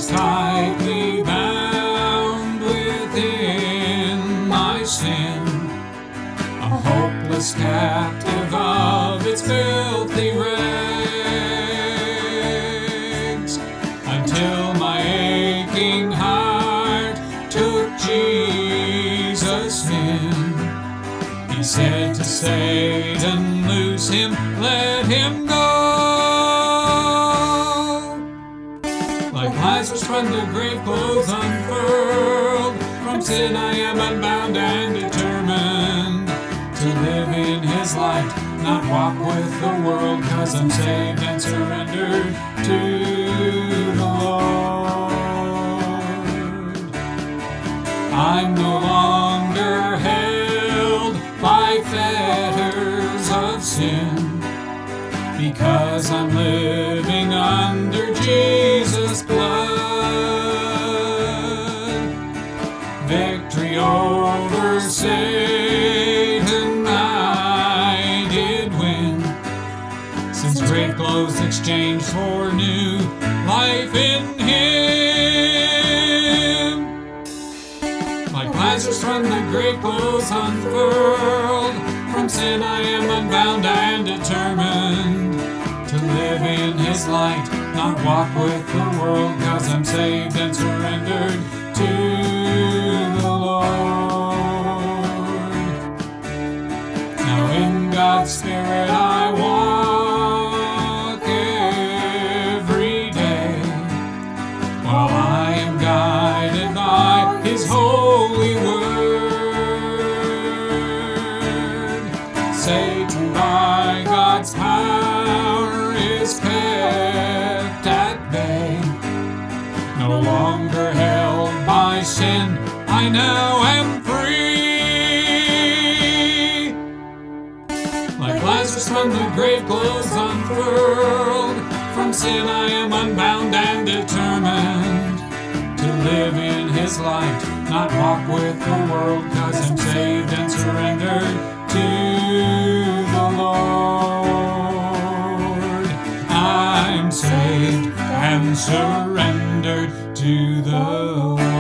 was tightly bound within my sin, a hopeless captive of its filthy rags, until my aching heart took Jesus in. He said to Satan, loose him, let him go. Like Lazarus from the grave clothes unfurled, from sin I am unbound and determined to live in his light, not walk with the world, 'cause I'm saved and surrendered to the Lord. I'm no longer held by fetters of sin, because I'm living under Jesus' blood. Victory over Satan I did win, since grave clothes exchanged for new life in him. Like Lazarus from the grave clothes unfurled, from sin I am unbound and determined to live in his light, not walk with the world, 'cause I'm saved and surrendered to the Lord. Now in God's Spirit I walk every day, while I am guided by his holy word. Satan by God's power is kept at bay, no longer held by sin, I now am free. Like Lazarus from the grave clothes unfurled, from sin I am unbound and determined to live in his light, not walk with the world, 'cause I'm saved and surrendered to the Lord. I'm saved and surrendered to the Lord.